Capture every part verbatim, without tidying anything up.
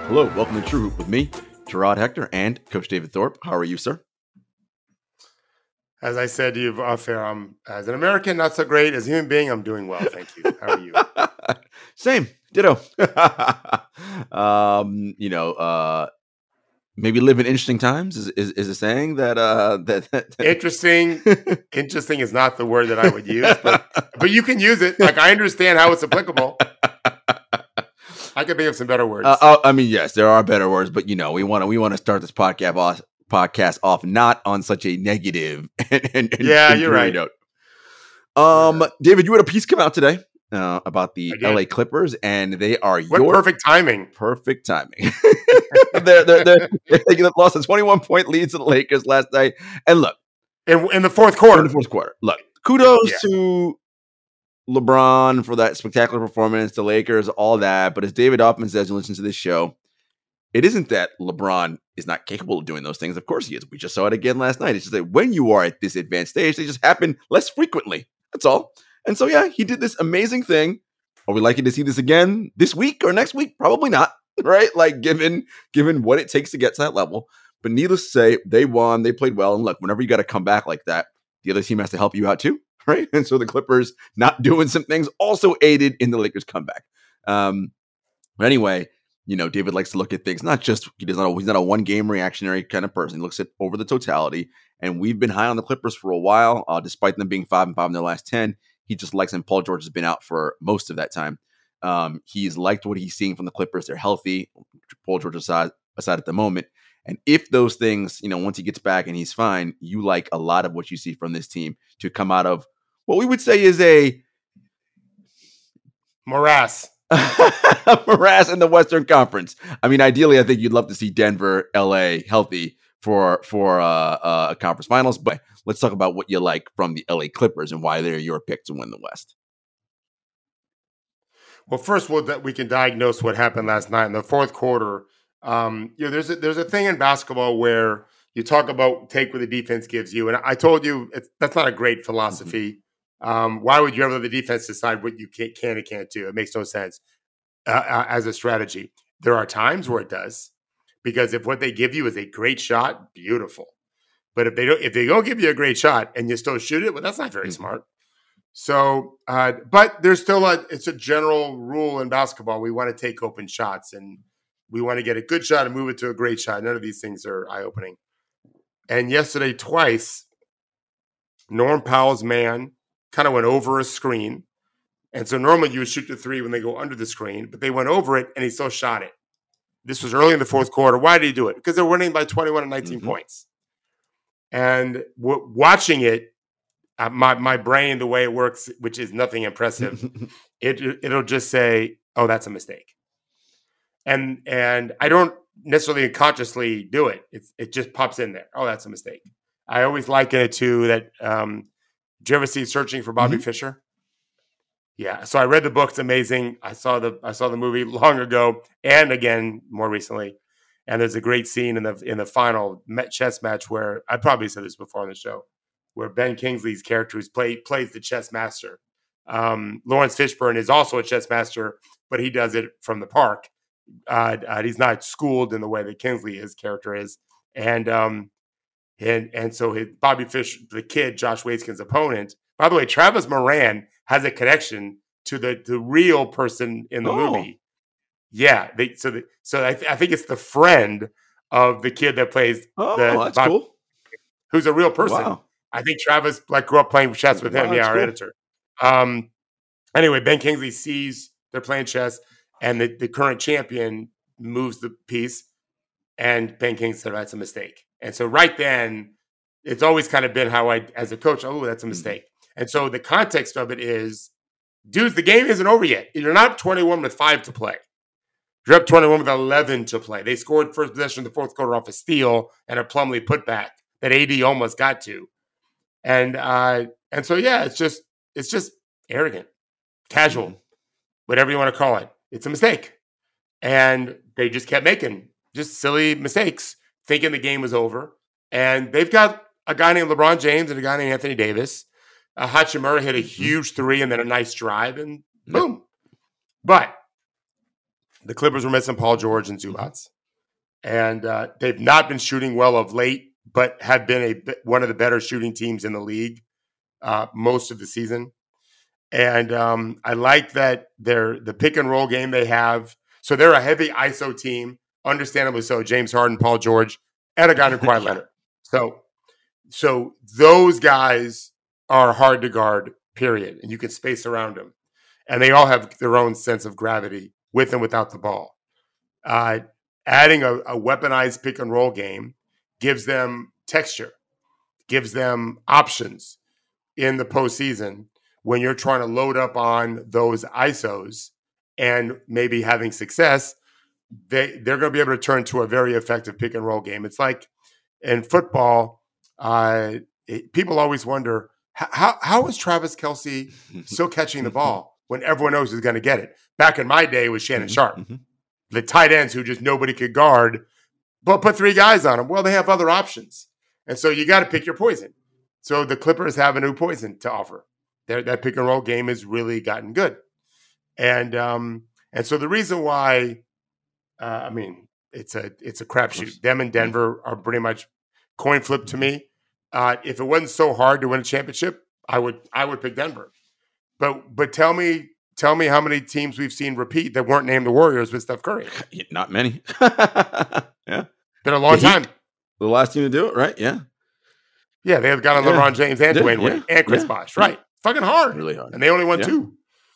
Hello, welcome to True Hoop with me, Gerard Hector, and Coach David Thorpe. How are you, sir? As I said to you off air, I'm, as an American, not so great. As a human being, I'm doing well. Thank you. How are you? Same. Ditto. um, you know, uh, maybe live in interesting times is, is, is a saying that, uh, that, that interesting, interesting is not the word that I would use, but, but you can use it. Like, I understand how it's applicable. I can think of some better words. Uh, uh, I mean, yes, there are better words, but you know, we want to we want to start this podcast off, podcast off not on such a negative. And, and, yeah, and you're right. Note. Um, right. David, you had a piece come out today uh, about the L A Clippers, and they are what your perfect timing. Perfect timing. they're, they're, they're, they lost a twenty-one point lead to the Lakers last night, and look, in, in the fourth quarter. In the fourth quarter, look, kudos yeah. to LeBron for that spectacular performance, the Lakers, all that. But as David often says, you listen to this show, it isn't that LeBron is not capable of doing those things. Of course he is. We just saw it again last night. It's just that when you are at this advanced stage, they just happen less frequently. That's all. And so, yeah, he did this amazing thing. Are we likely to see this again this week or next week? Probably not, right? Like, given given what it takes to get to that level. But needless to say, they won. They played well. And look, whenever you got to come back like that, the other team has to help you out too. Right. And so the Clippers not doing some things also aided in the Lakers comeback. Um, but anyway, you know, David likes to look at things, not just he does not, he's not a one game reactionary kind of person. He looks at over the totality. And we've been high on the Clippers for a while, uh, despite them being five and five in their last ten. He just likes them. Paul George has been out for most of that time. Um, he's liked what he's seeing from the Clippers. They're healthy. Paul George aside, aside at the moment. And if those things, you know, once he gets back and he's fine, you like a lot of what you see from this team to come out of what we would say is a morass. morass in the Western Conference. I mean, ideally, I think you'd love to see Denver, L A healthy for for uh, uh, a conference finals. But let's talk about what you like from the L A Clippers and why they're your pick to win the West. Well, first, we'll, that we can diagnose what happened last night in the fourth quarter. Um, you know, there's a, there's a thing in basketball where you talk about take what the defense gives you, and I told you it's, that's not a great philosophy. Mm-hmm. Um, why would you ever let the defense decide what you can, can and can't do? It makes no sense uh, uh, as a strategy. There are times where it does, because if what they give you is a great shot, beautiful. But if they don't, if they don't give you a great shot and you still shoot it, well, that's not very mm-hmm. smart. So, uh, but there's still a it's a general rule in basketball. We want to take open shots and we want to get a good shot and move it to a great shot. None of these things are eye-opening. And yesterday, twice, Norm Powell's man kind of went over a screen. And so normally you would shoot the three when they go under the screen, but they went over it and he still shot it. This was early in the fourth quarter. Why did he do it? Because they're winning by twenty-one and nineteen mm-hmm. points. And w- watching it, uh, my, my brain, the way it works, which is nothing impressive, it, it'll just say, oh, that's a mistake. And and I don't necessarily consciously do it. It's, it just pops in there. Oh, that's a mistake. I always liken it to that. Um, did you ever see Searching for Bobby mm-hmm. Fischer? Yeah. So I read the book. It's amazing. I saw the I saw the movie long ago and again more recently. And there's a great scene in the in the final chess match where I probably said this before on the show, where Ben Kingsley's character who's play, plays the chess master. Um, Lawrence Fishburne is also a chess master, but he does it from the park. Uh, uh, he's not schooled in the way that Kingsley, his character, is, and um, and and so his, Bobby Fish, the kid, Josh Waitzkin's opponent. By the way, Travis Moran has a connection to the the real person in the oh. movie. Yeah, they, so the, so I, th- I think it's the friend of the kid that plays. Oh, the, that's Bobby, cool. Who's a real person. Wow. I think Travis like grew up playing chess with him. Wow, yeah, our cool. editor. Um. Anyway, Ben Kingsley sees they're playing chess. And the, the current champion moves the piece, and Ben King said, that's a mistake. And so right then, it's always kind of been how I, as a coach, oh, that's a mistake. Mm-hmm. And so the context of it is, dudes, the game isn't over yet. You're not up twenty-one with five to play. You're up twenty-one with eleven to play. They scored first possession in the fourth quarter off a steal and a Plumlee putback that A D almost got to. And uh, and so, yeah, it's just it's just arrogant, casual, mm-hmm. whatever you want to call it. It's a mistake. And they just kept making just silly mistakes, thinking the game was over. And they've got a guy named LeBron James and a guy named Anthony Davis. Uh, Hachimura hit a huge three and then a nice drive, and boom. But the Clippers were missing Paul George and Zubats. And uh, they've not been shooting well of late, but have been a one of the better shooting teams in the league uh, most of the season. And um, I like that they're the pick and roll game they have. So they're a heavy I S O team, understandably so. James Harden, Paul George, and a guy named Kawhi Leonard. So, so those guys are hard to guard, period. And you can space around them. And they all have their own sense of gravity with and without the ball. Uh, adding a, a weaponized pick and roll game gives them texture, gives them options in the postseason when you're trying to load up on those I S Os and maybe having success. They, they're going to be able to turn to a very effective pick and roll game. It's like in football, uh, it, people always wonder, how, how is Travis Kelce still catching the ball when everyone knows he's going to get it? Back in my day, it was Shannon Sharp. Mm-hmm. The tight ends who just nobody could guard, but put three guys on them. Well, they have other options. And so you got to pick your poison. So the Clippers have a new poison to offer. Their, that pick and roll game has really gotten good. And um, and so the reason why, uh, I mean, it's a it's a crapshoot. Them and Denver are pretty much coin flip to me. Uh, if it wasn't so hard to win a championship, I would I would pick Denver. But but tell me tell me how many teams we've seen repeat that weren't named the Warriors with Steph Curry. Not many. Yeah, been a long the time. Heat, the last team to do it, right? Yeah, yeah. They have got on yeah. LeBron James and Dwayne Wade yeah. and Chris yeah. Bosh, right? Yeah. Fucking hard, really hard, and they only won yeah. two.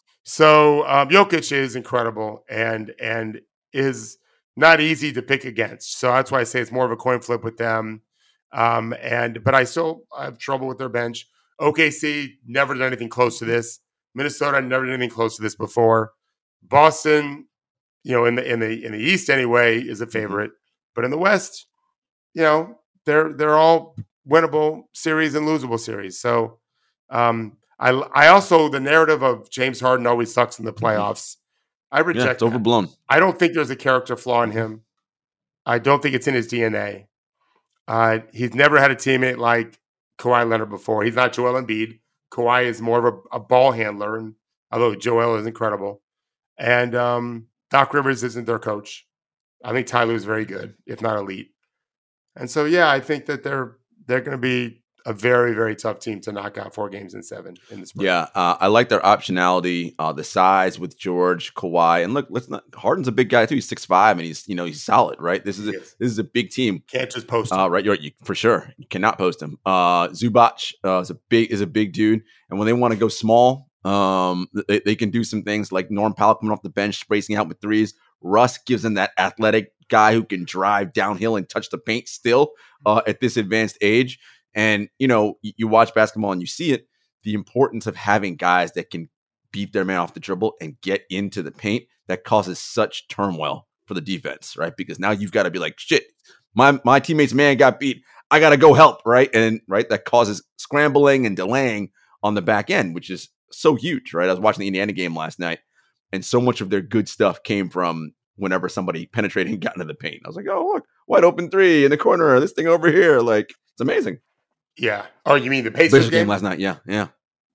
So um, Jokic is incredible and and is not easy to pick against. So that's why I say it's more of a coin flip with them. Um, and but I still have trouble with their bench. O K C never done anything close to this. Minnesota never done anything close to this before. Boston, you know, in the in the in the East anyway, is a favorite. But in the West, you know, they're they're all winnable series and losable series. So um, I I also the narrative of James Harden always sucks in the playoffs. I reject. Yeah, it's overblown. That. I don't think there's a character flaw in him. I don't think it's in his D N A. Uh, he's never had a teammate like Kawhi Leonard before. He's not Joel Embiid. Kawhi is more of a, a ball handler, and although Joel is incredible. And um, Doc Rivers isn't their coach. I think Ty Lue is very good, if not elite. And so, yeah, I think that they're they're going to be a very, very tough team to knock out four games in seven in the spring. Yeah, uh, I like their optionality, uh, the size with George, Kawhi, and look, let's not. Harden's a big guy too. He's six five, and he's you know he's solid, right? This is a, this is a big team. Can't just post him, uh, right? You're, you, for sure, you cannot post him. Uh, Zubac uh, is a big is a big dude, and when they want to go small, um, they, they can do some things like Norm Powell coming off the bench, spacing out with threes. Russ gives them that athletic guy who can drive downhill and touch the paint still uh, at this advanced age. And, you know, you, you watch basketball and you see it, the importance of having guys that can beat their man off the dribble and get into the paint that causes such turmoil for the defense, right? Because now you've got to be like, shit, my my teammate's man got beat. I got to go help, right? And, right, that causes scrambling and delaying on the back end, which is so huge, right? I was watching the Indiana game last night, and so much of their good stuff came from whenever somebody penetrated and got into the paint. I was like, oh, look, wide open three in the corner, this thing over here. Like, it's amazing. Yeah. Oh, you mean the Pacers, Pacers game? game last night? Yeah, yeah,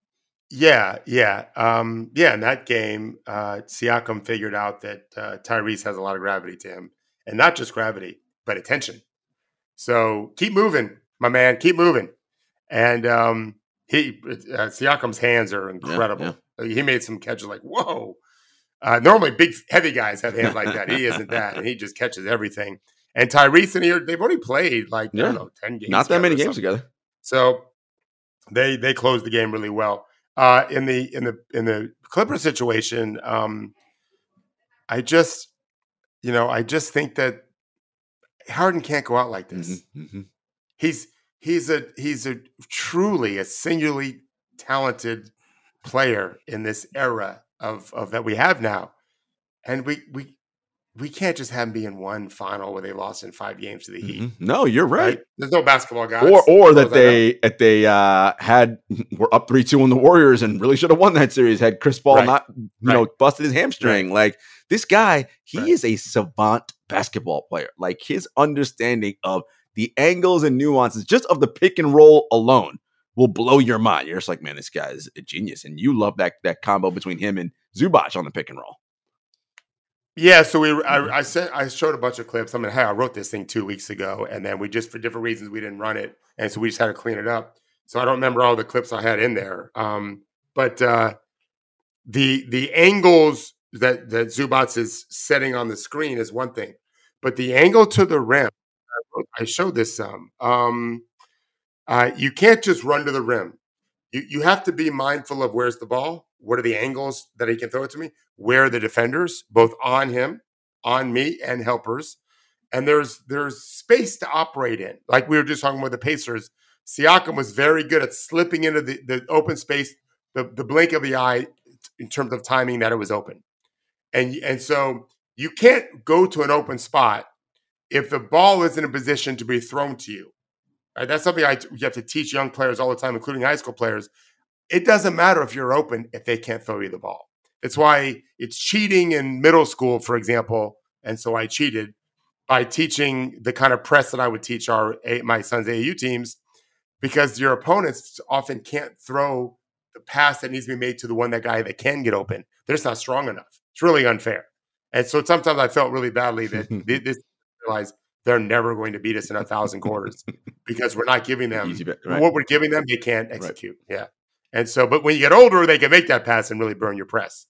yeah, yeah, um, yeah. In that game, uh, Siakam figured out that uh, Tyrese has a lot of gravity to him, and not just gravity, but attention. So keep moving, my man. Keep moving. And um, he uh, Siakam's hands are incredible. Yeah, yeah. He made some catches like whoa. Uh, normally, big heavy guys have hands like that. He isn't that, and he just catches everything. And Tyrese and he, they've only played like yeah. I don't know ten games, not that many games together. So they they closed the game really well. Uh, in the in the in the Clipper situation, um, I just you know I just think that Harden can't go out like this. Mm-hmm, mm-hmm. He's he's a he's a truly a singularly talented player in this era of of that we have now, and we we. We can't just have them be in one final where they lost in five games to the Heat. Mm-hmm. No, you're right. right. There's no basketball guys. Or or that they that they uh, had were up three two on the Warriors and really should have won that series had Chris Paul right. not you right. know busted his hamstring. Right. Like this guy, he right. is a savant basketball player. Like his understanding of the angles and nuances just of the pick and roll alone will blow your mind. You're just like, man, this guy is a genius, and you love that that combo between him and Zubac on the pick and roll. Yeah, so we Mhm. I, I sent I showed a bunch of clips. I mean, hey, I wrote this thing two weeks ago, and then we just for different reasons we didn't run it, and so we just had to clean it up. So I don't remember all the clips I had in there. Um, but uh, the the angles that that Zubats is setting on the screen is one thing, but the angle to the rim, I showed this some. Um, uh, you can't just run to the rim. You you have to be mindful of where's the ball, what are the angles that he can throw it to me, where are the defenders, both on him, on me, and helpers. And there's there's space to operate in. Like we were just talking about the Pacers. Siakam was very good at slipping into the, the open space, the, the blink of the eye in terms of timing that it was open. And, and so you can't go to an open spot if the ball is in a position to be thrown to you. Right? That's something I you have to teach young players all the time, including high school players. It doesn't matter if you're open if they can't throw you the ball. It's why it's cheating in middle school, for example. And so I cheated by teaching the kind of press that I would teach our my son's A A U teams, because your opponents often can't throw the pass that needs to be made to the one that guy that can get open. They're just not strong enough. It's really unfair. And so sometimes I felt really badly that this realized they're never going to beat us in a thousand quarters because we're not giving them Easy bet, right? what we're giving them. They can't execute. Right. Yeah. And so, but when you get older, they can make that pass and really burn your press.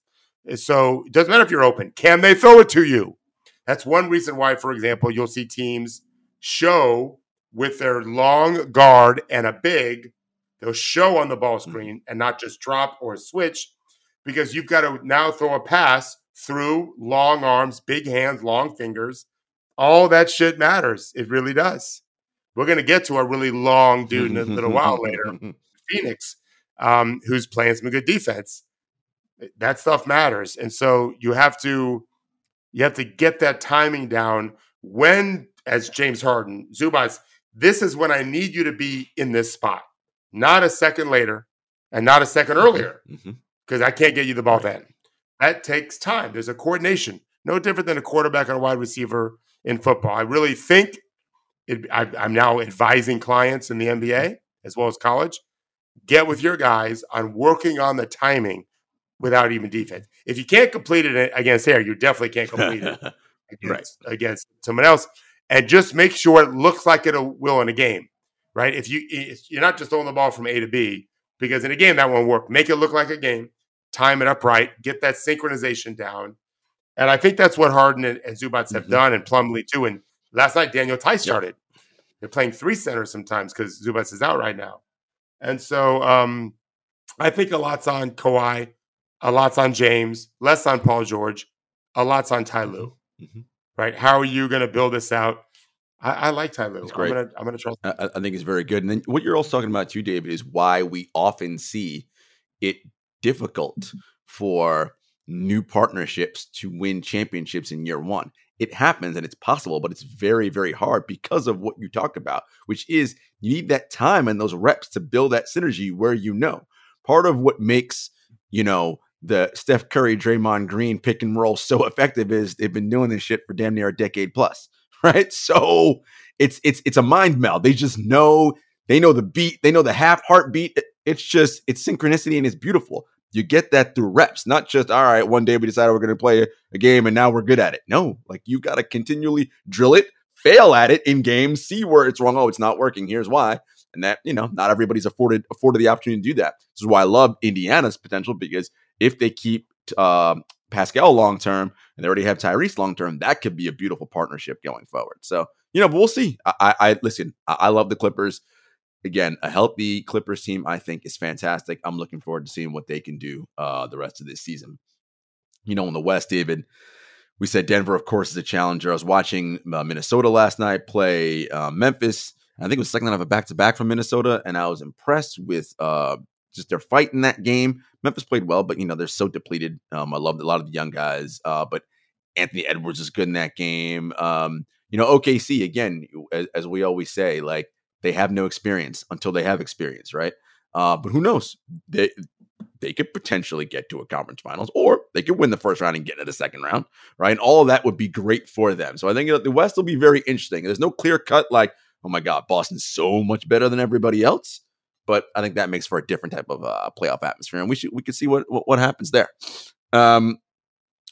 So it doesn't matter if you're open. Can they throw it to you? That's one reason why, for example, you'll see teams show with their long guard and a big, they'll show on the ball screen mm-hmm. and not just drop or switch, because you've got to now throw a pass through long arms, big hands, long fingers. All that shit matters. It really does. We're going to get to a really long dude in a little while later, Phoenix, um, who's playing some good defense. That stuff matters. And so you have to you have to get that timing down when, as James Harden, Zubats, this is when I need you to be in this spot, not a second later and not a second earlier, because mm-hmm. I can't get you the ball then. That takes time. There's a coordination, no different than a quarterback and a wide receiver in football. I really think it, I, I'm now advising clients in the N B A as well as college. Get with your guys on working on the timing without even defense. If you can't complete it against Air, you definitely can't complete it against, right. against someone else. And just make sure it looks like it will in a game, right? If you if you're not just throwing the ball from A to B, because in a game that won't work. Make it look like a game, time it up right, get that synchronization down. And I think that's what Harden and, and Zubats have mm-hmm. done, and Plumlee too. And last night, Daniel Tice started. Yep. They're playing three centers sometimes because Zubats is out right now. And so um, I think a lot's on Kawhi, a lot's on James, less on Paul George, a lot's on Ty Lue. Mm-hmm. Right? How are you going to build this out? I, I like Ty Lue. It's great. I'm going to trust him. I, I think it's very good. And then what you're also talking about too, David, is why we often see it difficult for new partnerships to win championships in year one. It happens and it's possible, but it's very, very hard because of what you talked about, which is you need that time and those reps to build that synergy where you know. Part of what makes, you know, the Steph Curry, Draymond Green pick and roll so effective is they've been doing this shit for damn near a decade plus, right? So it's it's it's a mind meld. They just know, they know the beat, they know the half heartbeat. It's just, it's synchronicity and it's beautiful. You get that through reps, not just, all right, one day we decided we're going to play a, a game and now we're good at it. No, like you got to continually drill it, fail at it in games, see where it's wrong. Oh, it's not working. Here's why. And that, you know, not everybody's afforded afforded the opportunity to do that. This is why I love Indiana's potential, because if they keep um, Pascal long-term and they already have Tyrese long-term, that could be a beautiful partnership going forward. So, you know, but we'll see. I, I, I listen, I, I love the Clippers. Again, a healthy Clippers team, I think, is fantastic. I'm looking forward to seeing what they can do uh, the rest of this season. You know, in the West, David, we said Denver, of course, is a challenger. I was watching uh, Minnesota last night play uh, Memphis. I think it was second night of a back-to-back from Minnesota, and I was impressed with uh, just their fight in that game. Memphis played well, but, you know, they're so depleted. Um, I loved a lot of the young guys, uh, but Anthony Edwards is good in that game. Um, you know, O K C, again, as, as we always say, like, they have no experience until they have experience, right? Uh, but who knows? They they could potentially get to a conference finals, or they could win the first round and get into the second round, right? And all of that would be great for them. So I think the West will be very interesting. There's no clear cut like, oh my God, Boston's so much better than everybody else. But I think that makes for a different type of uh, playoff atmosphere, and we should we could see what, what what happens there. Um,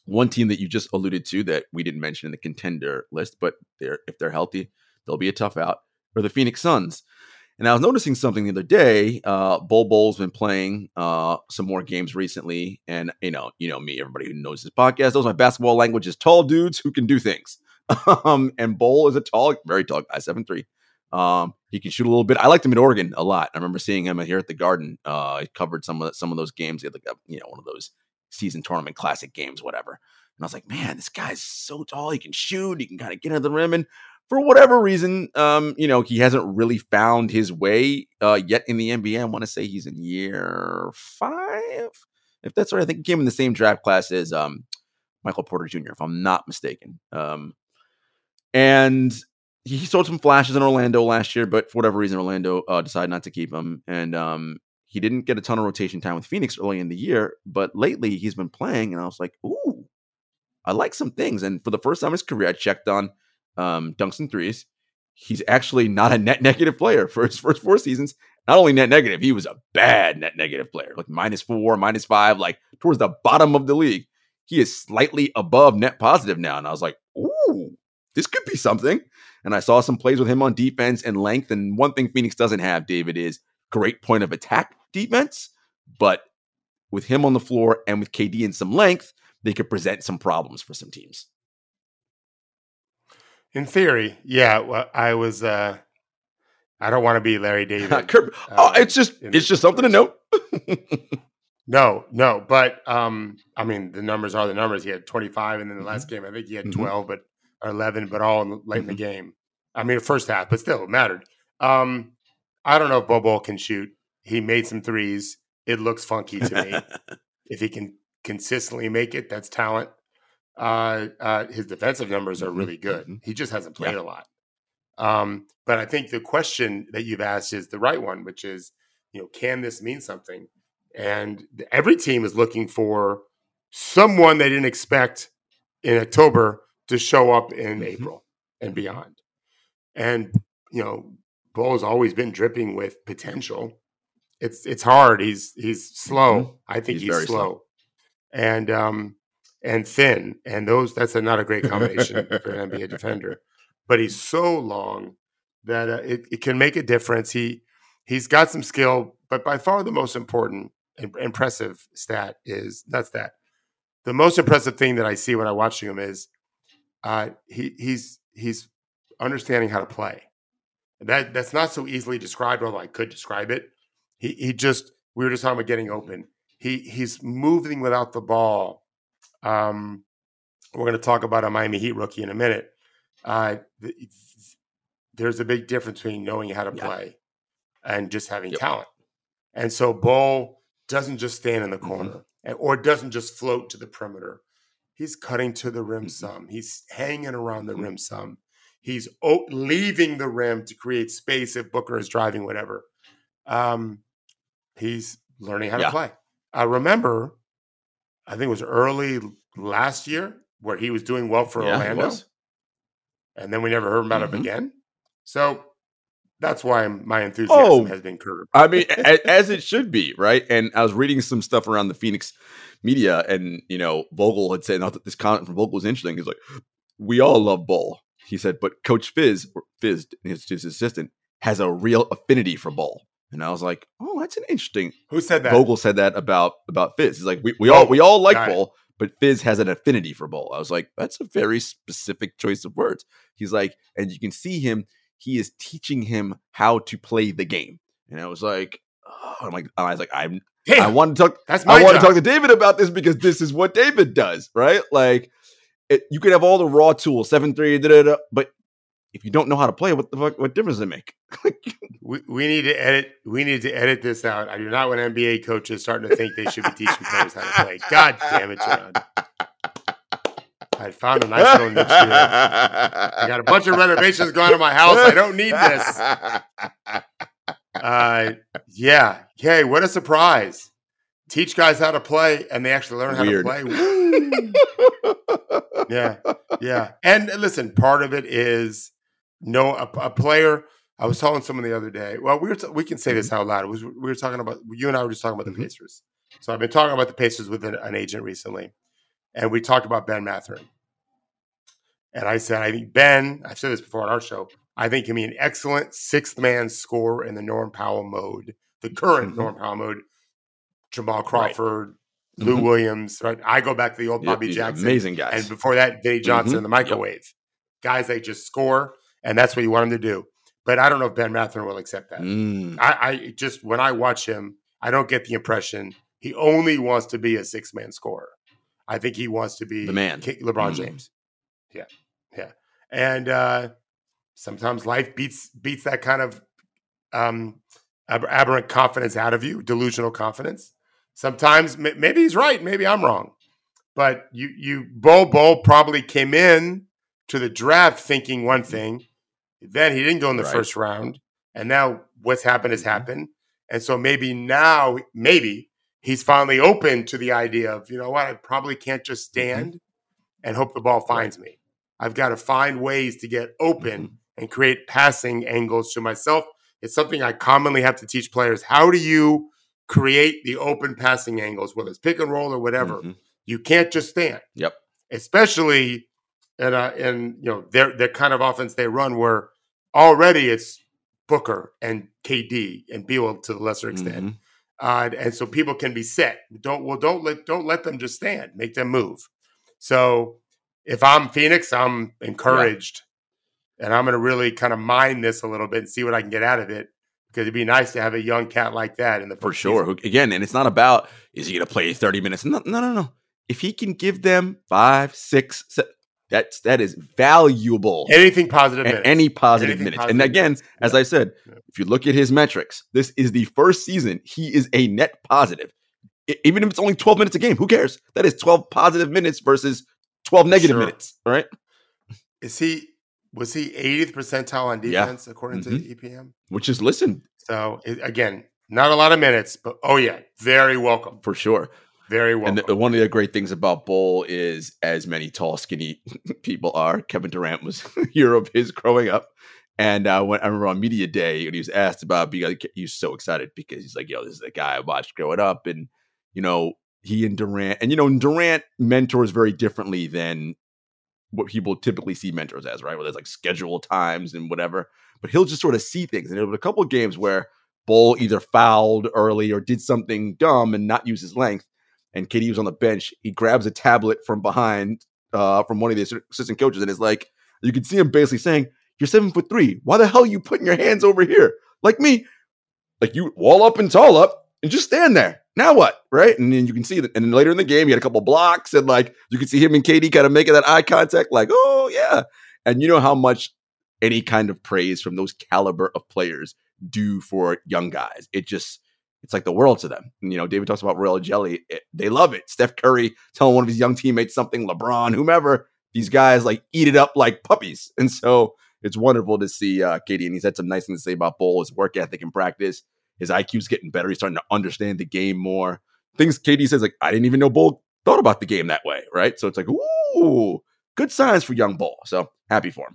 one team that you just alluded to that we didn't mention in the contender list, but they're if they're healthy, they'll be a tough out, are the Phoenix Suns. And I was noticing something the other day. Uh, Bol Bol's been playing uh, some more games recently, and you know, you know me. Everybody who knows this podcast knows my basketball language is tall dudes who can do things. um, and Bol is a tall, very tall guy, seven three. Um, he can shoot a little bit. I liked him in Oregon a lot. I remember seeing him here at the Garden. Uh, he covered some of the, some of those games. He had like a, you know, one of those season tournament classic games, whatever. And I was like, man, this guy's so tall. He can shoot. He can kind of get under the rim. And for whatever reason, um, you know, he hasn't really found his way uh, yet in the N B A. I want to say he's in year five, if that's right. I think he came in the same draft class as um, Michael Porter Junior, if I'm not mistaken. Um, and he showed some flashes in Orlando last year, but for whatever reason, Orlando uh, decided not to keep him. And um, he didn't get a ton of rotation time with Phoenix early in the year, but lately he's been playing, and I was like, ooh, I like some things. And for the first time in his career, I checked on um, dunks and threes. He's actually not a net negative player for his first four seasons. Not only net negative, he was a bad net negative player, like minus four, minus five, like towards the bottom of the league. He is slightly above net positive now. And I was like, ooh, this could be something. And I saw some plays with him on defense and length. And one thing Phoenix doesn't have, David, is great point of attack defense. But with him on the floor and with K D and some length, they could present some problems for some teams. In theory, yeah. Well, I was. Uh, I don't want to be Larry David. oh, uh, it's just it's just something to note. no, no, but um, I mean, the numbers are the numbers. He had twenty-five, and then the last mm-hmm. game, I think he had mm-hmm. twelve, but or eleven, but all in the, late mm-hmm. in the game. I mean, the first half, but still, it mattered. Um, I don't know if Bol Bol can shoot. He made some threes. It looks funky to me. If he can consistently make it, that's talent. Uh, uh, his defensive numbers are really good. Mm-hmm. He just hasn't played yeah. a lot. Um, but I think the question that you've asked is the right one, which is, you know, can this mean something? And every team is looking for someone they didn't expect in October to show up in mm-hmm. April and beyond. And, you know, Bol's always been dripping with potential. It's it's hard. He's he's slow. Mm-hmm. I think he's, he's slow. slow. And um and thin. And those that's a, not a great combination for an N B A defender. But he's so long that uh, it, it can make a difference. He he's got some skill, but by far the most important and impressive stat is that's that. The most impressive thing that I see when I'm watching him is uh, he he's he's understanding how to play. That that's not so easily described, although I could describe it. He he just we were just talking about getting open. He he's moving without the ball. Um, we're going to talk about a Miami Heat rookie in a minute. Uh, there's a big difference between knowing how to play yeah. and just having yep. talent. And so Bol doesn't just stand in the corner mm-hmm. or doesn't just float to the perimeter. He's cutting to the rim mm-hmm. some. He's hanging around the mm-hmm. rim some. He's o- leaving the rim to create space if Booker is driving, whatever. Um, he's learning how yeah. to play. I remember, I think it was early last year where he was doing well for yeah, Orlando. And then we never heard about mm-hmm. him again. So that's why my enthusiasm oh, has been curbed. I mean, as, as it should be, right? And I was reading some stuff around the Phoenix media, and, you know, Vogel had said, not that this comment from Vogel was interesting. He's like, we all love Bol. He said, but Coach Fizz, or Fizz, his, his assistant, has a real affinity for Bol. And I was like, oh, that's an interesting. Who said that? Vogel said that about, about Fizz. He's like, we, we all we all like Bol, but Fizz has an affinity for Bol. I was like, that's a very specific choice of words. He's like, and you can see him, he is teaching him how to play the game. And I was like, oh, I'm like, I was like, I'm, Damn, I want to talk, that's my I want job. to talk to David about this because this is what David does, right? Like, it, you could have all the raw tools, seven three, da, da, da, but if you don't know how to play, what the fuck, what difference does it make? we, we need to edit. We need to edit this out. I do not want N B A coaches starting to think they should be teaching players how to play. God damn it, John. I found a nice little niche here. I got a bunch of renovations going on my house. I don't need this. Uh, yeah. Hey, what a surprise. Teach guys how to play, and they actually learn Weird. how to play. yeah. Yeah. And listen, part of it is no a, a player. I was telling someone the other day. Well, we were t- we can say this out loud. It was we were talking about you and I were just talking about the mm-hmm. Pacers. So I've been talking about the Pacers with an, an agent recently, and we talked about Ben Mathurin. And I said, I think Ben, I've said this before on our show, I think can be an excellent sixth man scorer in the Norm Powell mode, the current mm-hmm. Norm Powell mode. Jamal Crawford, right. Lou mm-hmm. Williams, right? I go back to the old Bobby yep, Jackson. Amazing guys. And before that, Vinny Johnson mm-hmm. in the microwave. Yep. Guys that just score, and that's what you want them to do. But I don't know if Ben Mathurin will accept that. Mm. I, I just, when I watch him, I don't get the impression he only wants to be a six-man scorer. I think he wants to be the man, LeBron mm. James. Yeah, yeah. And uh, sometimes life beats beats that kind of um, aberrant confidence out of you, delusional confidence. Sometimes maybe he's right, maybe I'm wrong. But you, you, Bol Bol probably came in to the draft thinking one thing. Then he didn't go in the right. first round, and now what's happened has happened. And so maybe now, maybe he's finally open to the idea of, you know what, I probably can't just stand mm-hmm. and hope the ball finds right. me. I've got to find ways to get open mm-hmm. and create passing angles to myself. It's something I commonly have to teach players. How do you create the open passing angles, whether it's pick and roll or whatever? Mm-hmm. You can't just stand. Yep. Especially in, a, in you know, their, their kind of offense they run where already it's Booker and K D and Beal to the lesser extent. Mm-hmm. Uh, and so people can be set. Don't well, don't let don't let them just stand. Make them move. So if I'm Phoenix, I'm encouraged, yeah. and I'm going to really kind of mine this a little bit and see what I can get out of it. Because it'd be nice to have a young cat like that in the for sure. Season. Again, and it's not about is he going to play thirty minutes? No, no, no, no. If he can give them five, six, seven, that's that is valuable. Anything positive minutes. Any positive Anything minutes. Positive and again, minutes. as yeah. I said, yeah. if you look at his metrics, this is the first season he is a net positive. I, even if it's only twelve minutes a game, who cares? That is twelve positive minutes versus twelve negative sure. minutes, right? Is he was he eightieth percentile on defense yeah. according mm-hmm. to E P M? Which is listen. So it, again, not a lot of minutes, but oh yeah, very welcome. For sure. Very well. And the, one of the great things about Bol is, as many tall, skinny people are, Kevin Durant was a hero of his growing up. And uh, when I remember on Media Day, when he was asked about being, he was so excited because he's like, yo, this is the guy I watched growing up. And, you know, he and Durant, and, you know, Durant mentors very differently than what people typically see mentors as, right? Where there's like schedule times and whatever. But he'll just sort of see things. And there were a couple of games where Bol either fouled early or did something dumb and not use his length. And K D was on the bench. He grabs a tablet from behind uh, from one of the assistant coaches and is like, you can see him basically saying, you're seven foot three. Why the hell are you putting your hands over here? Like me. Like you wall up and tall up and just stand there. Now what? Right? And then you can see that. And then later in the game, he had a couple blocks and like you can see him and K D kind of making that eye contact like, oh, yeah. And you know how much any kind of praise from those caliber of players do for young guys. It just... It's like the world to them. And, you know, David talks about royal jelly. It, they love it. Steph Curry telling one of his young teammates something, LeBron, whomever, these guys like eat it up like puppies. And so it's wonderful to see uh, K D. And he's had some nice things to say about Bol, his work ethic and practice. His I Q's getting better. He's starting to understand the game more. Things K D says, like, I didn't even know Bol thought about the game that way. Right. So it's like, ooh, good signs for young Bol. So happy for him.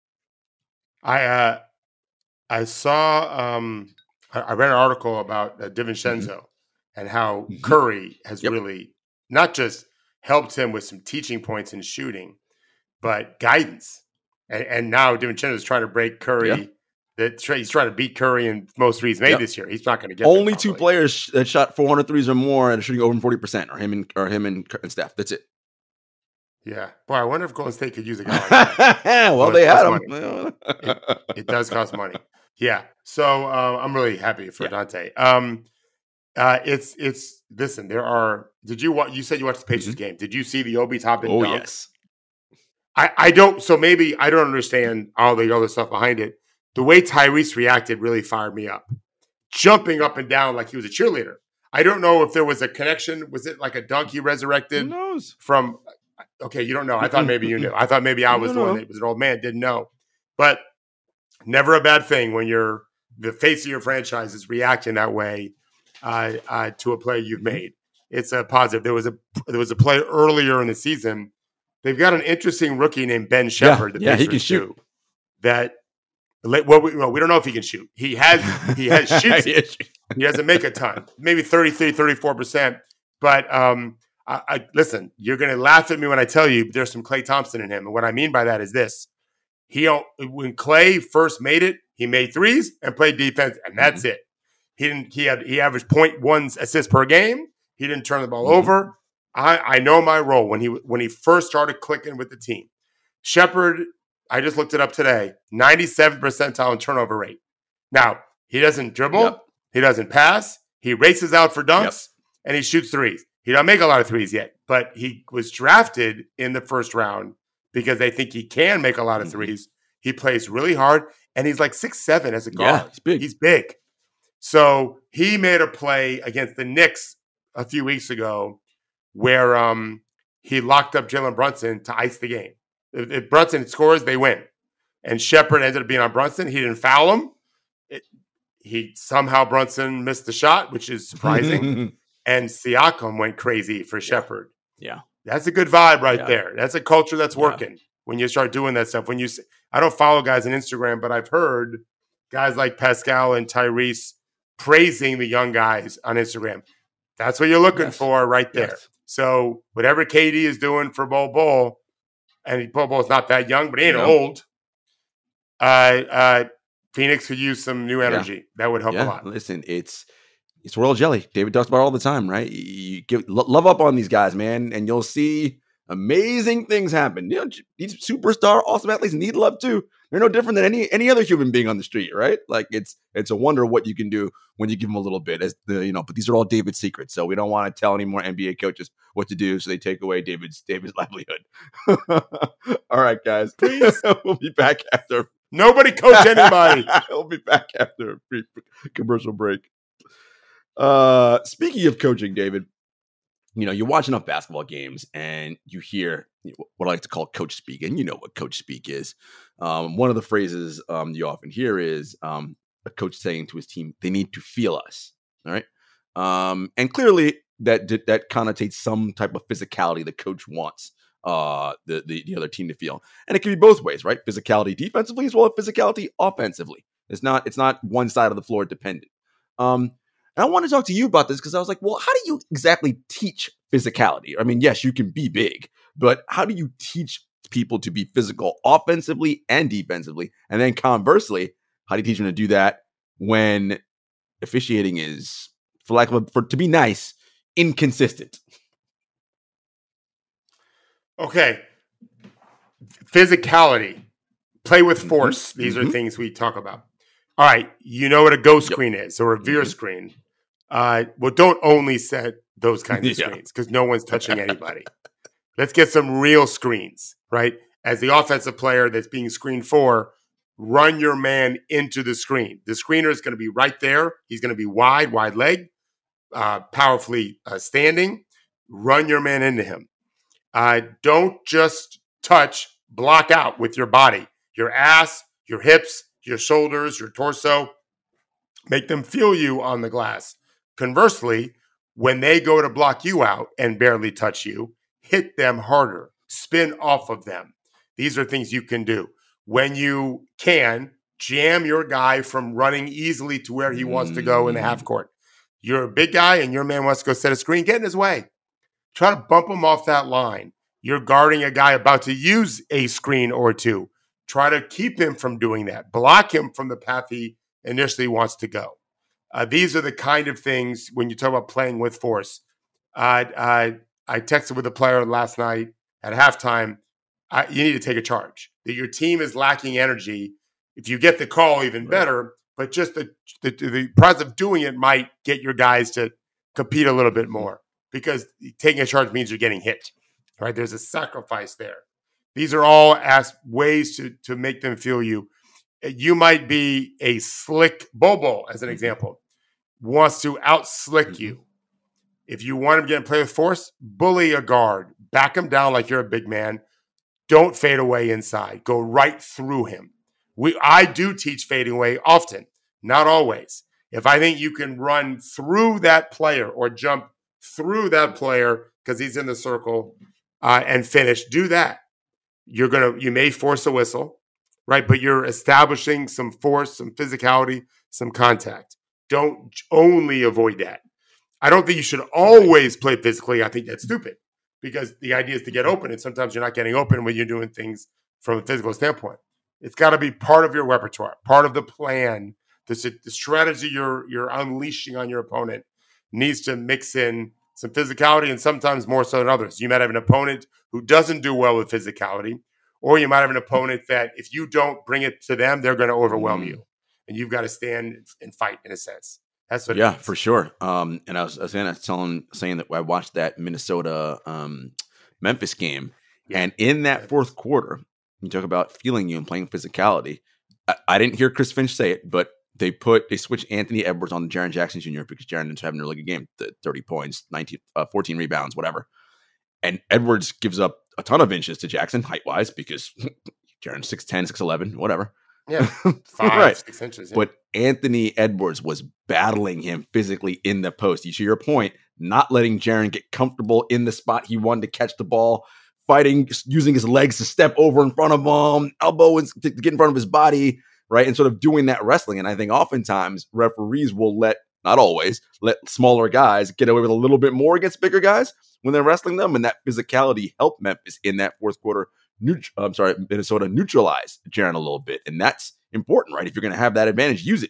I, uh, I saw, um, I read an article about uh, DiVincenzo mm-hmm. and how Curry has yep. really not just helped him with some teaching points in shooting, but guidance. And, and now DiVincenzo is trying to break Curry. Yeah. That he's trying to beat Curry in most threes made yep. this year. He's not going to get only two players that shot four hundred threes or more and are shooting over forty percent, or him and or him and, and Steph. That's it. Yeah, boy, I wonder if Golden State could use a guy like that. well, well, they had him. it, it does cost money. Yeah, so uh, I'm really happy for yeah. Dante. Um, uh, it's it's listen. There are. Did you watch? You said you watched the Pacers mm-hmm. game. Did you see the Obi Toppin? Oh dunk? yes. I I don't. So maybe I don't understand all the other stuff behind it. The way Tyrese reacted really fired me up, jumping up and down like he was a cheerleader. I don't know if there was a connection. Was it like a dunk he resurrected Who knows? from? Okay, you don't know. I thought maybe you knew. I thought maybe I was the one that was an old man, didn't know. But never a bad thing when you're the face of your franchise is reacting that way uh, uh, to a play you've made. It's a positive. There was a there was a play earlier in the season. They've got an interesting rookie named Ben Shepherd. Yeah, yeah he can shoot. Do, that well, we, well, we don't know if he can shoot. He has he has shoots. He doesn't make a ton, maybe thirty-three, thirty-four percent. But um, I, I listen, you're going to laugh at me when I tell you there's some Klay Thompson in him. And what I mean by that is this. He when Klay first made it, he made threes and played defense, and that's mm-hmm. it. He didn't. He had he averaged zero point one assists per game. He didn't turn the ball mm-hmm. over. I, I know my role when he when he first started clicking with the team. Shepherd, I just looked it up today. ninety-seven percentile in turnover rate. Now he doesn't dribble. Yep. He doesn't pass. He races out for dunks, yep. and he shoots threes. He don't make a lot of threes yet, but he was drafted in the first round because they think he can make a lot of threes. He plays really hard, and he's like six seven as a guard. Yeah, he's big. He's big. So he made a play against the Knicks a few weeks ago where um, he locked up Jalen Brunson to ice the game. If, if Brunson scores, they win. And Shepherd ended up being on Brunson. He didn't foul him. It, he somehow Brunson missed the shot, which is surprising. And Siakam went crazy for Shepherd. Yeah. That's a good vibe right yeah. there. That's a culture that's working yeah. when you start doing that stuff. When you, I don't follow guys on Instagram, but I've heard guys like Pascal and Tyrese praising the young guys on Instagram. That's what you're looking yes. for right there. Yes. So whatever K D is doing for Bol Bol, and Bol Bol's not that young, but he ain't no. old. Uh, uh, Phoenix could use some new energy. Yeah. That would help yeah. a lot. Listen, it's it's royal jelly. David talks about it all the time, right? You give love up on these guys, man, and you'll see amazing things happen. You know, these superstar, awesome athletes need love too. They're no different than any any other human being on the street, right? Like it's it's a wonder what you can do when you give them a little bit. As the you know, but these are all David's secrets, so we don't want to tell any more N B A coaches what to do, so they take away David's David's livelihood. All right, guys, please. We'll be back after. Nobody coach anybody. We'll be back after a brief commercial break. Uh, speaking of coaching, David, you know, you watch enough basketball games and you hear what I like to call coach speak, and you know what coach speak is. Um, one of the phrases um, you often hear is um, a coach saying to his team, they need to feel us. All right. Um, and clearly that that connotates some type of physicality the coach wants uh, the, the, the other team to feel. And it can be both ways, right? Physicality defensively as well as physicality offensively. It's not, it's not one side of the floor dependent. Um, And I want to talk to you about this because I was like, well, how do you exactly teach physicality? I mean, yes, you can be big, but how do you teach people to be physical offensively and defensively? And then conversely, how do you teach them to do that when officiating is, for lack of a, for to be nice, inconsistent? Okay. Physicality, play with force. Mm-hmm. These mm-hmm. are things we talk about. All right, you know what a go screen yep. is, or a veer mm-hmm. screen. Uh, well, don't only set those kinds of yeah. screens because no one's touching anybody. Let's get some real screens, right? As the offensive player that's being screened for, run your man into the screen. The screener is going to be right there. He's going to be wide, wide leg, uh, powerfully uh, standing. Run your man into him. Uh, don't just touch, block out with your body, your ass, your hips, your shoulders, your torso. Make them feel you on the glass. Conversely, when they go to block you out and barely touch you, hit them harder. Spin off of them. These are things you can do. When you can, jam your guy from running easily to where he wants to go in the half court. You're a big guy and your man wants to go set a screen. Get in his way. Try to bump him off that line. You're guarding a guy about to use a screen or two. Try to keep him from doing that. Block him from the path he initially wants to go. Uh, these are the kind of things when you talk about playing with force. Uh, I, I texted with a player last night at halftime. I, you need to take a charge. That your team is lacking energy. If you get the call, even right. better. But just the, the the process of doing it might get your guys to compete a little bit more because taking a charge means you're getting hit. Right? There's a sacrifice there. These are all as ways to, to make them feel you. You might be a slick Bobo, as an example, wants to out-slick mm-hmm. you. If you want him to get in play with force, bully a guard. Back him down like you're a big man. Don't fade away inside. Go right through him. We I do teach fading away often, not always. If I think you can run through that player or jump through that player because he's in the circle uh, and finish, do that. You're gonna, you may force a whistle, right? But you're establishing some force, some physicality, some contact. Don't only avoid that. I don't think you should always play physically. I think that's stupid because the idea is to get open, and sometimes you're not getting open when you're doing things from a physical standpoint. It's got to be part of your repertoire, part of the plan. The, the strategy you're you're unleashing on your opponent needs to mix in some physicality, and sometimes more so than others. You might have an opponent who doesn't do well with physicality, or you might have an opponent that if you don't bring it to them, they're going to overwhelm mm. you, and you've got to stand and fight in a sense. That's what. Yeah, for sure. Um, and I was, I was saying, I was telling, saying that I watched that Minnesota um, Memphis game, yeah. and in that fourth quarter, you talk about feeling you and playing physicality. I, I didn't hear Chris Finch say it, but they put they switched Anthony Edwards on Jaren Jackson Junior because Jaren didn't have a really good game, thirty points, nineteen, uh, fourteen rebounds, whatever. And Edwards gives up a ton of inches to Jackson height wise because Jaren's six ten, six eleven, whatever. Yeah, five, right. six inches. Yeah. But Anthony Edwards was battling him physically in the post. You see your point, not letting Jaren get comfortable in the spot he wanted to catch the ball, fighting, using his legs to step over in front of him, elbow to get in front of his body, right? And sort of doing that wrestling. And I think oftentimes referees will let, not always, let smaller guys get away with a little bit more against bigger guys when they're wrestling them. And that physicality helped Memphis in that fourth quarter. Neut- I'm sorry, Minnesota neutralize Jaren a little bit. And that's important, right? If you're going to have that advantage, use it.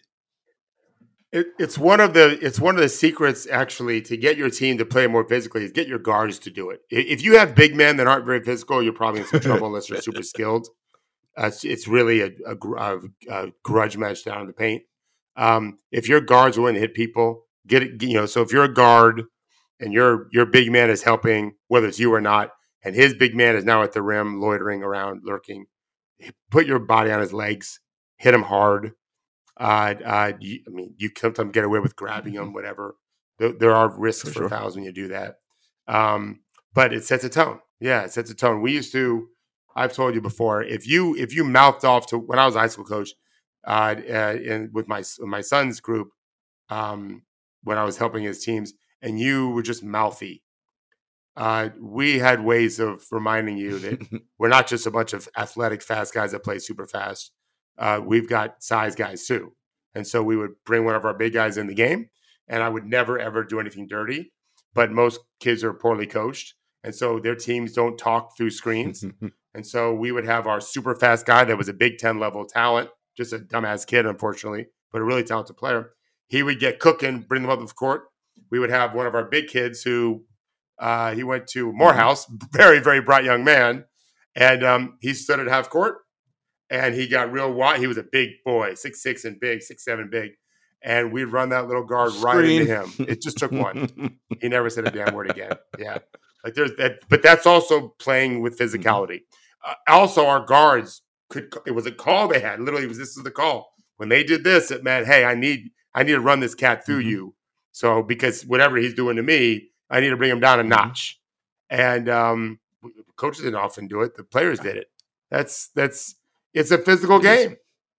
it. It's one of the it's one of the secrets, actually, to get your team to play more physically is get your guards to do it. If you have big men that aren't very physical, you're probably in some trouble unless you're super skilled. Uh, it's, it's really a, a, a grudge match down in the paint. Um, if your guards are willing to hit people, get it. You know, so if you're a guard and your your big man is helping, whether it's you or not, and his big man is now at the rim, loitering around, lurking, put your body on his legs, hit him hard. Uh, uh, you, I mean, you sometimes get away with grabbing him, whatever. There, there are risks for, for sure. fouls when you do that. Um, but it sets a tone. Yeah, it sets a tone. We used to, I've told you before, if you if you mouthed off to, when I was a high school coach, uh, uh, in, with my my son's group, um, when I was helping his teams, and you were just mouthy, Uh, we had ways of reminding you that we're not just a bunch of athletic, fast guys that play super fast. Uh, we've got size guys too. And so we would bring one of our big guys in the game, and I would never, ever do anything dirty. But most kids are poorly coached, and so their teams don't talk through screens. And so we would have our super fast guy that was a Big Ten level talent, just a dumbass kid, unfortunately, but a really talented player. He would get cooking, bring them up to the court. We would have one of our big kids who Uh, he went to Morehouse, very, very bright young man. And um, he stood at half court and he got real wide. He was a big boy, six six and big, six seven big. And we'd run that little guard Screen. right into him. It just took one. He never said a damn word again. Yeah. Like there's that, but that's also playing with physicality. Uh, also, our guards could, it was a call they had. Literally, it was, this is the call. When they did this, it meant, hey, I need, I need to run this cat through mm-hmm. you. So because whatever he's doing to me, I need to bring him down a notch. And um, coaches didn't often do it. The players did it. That's that's it's a physical game.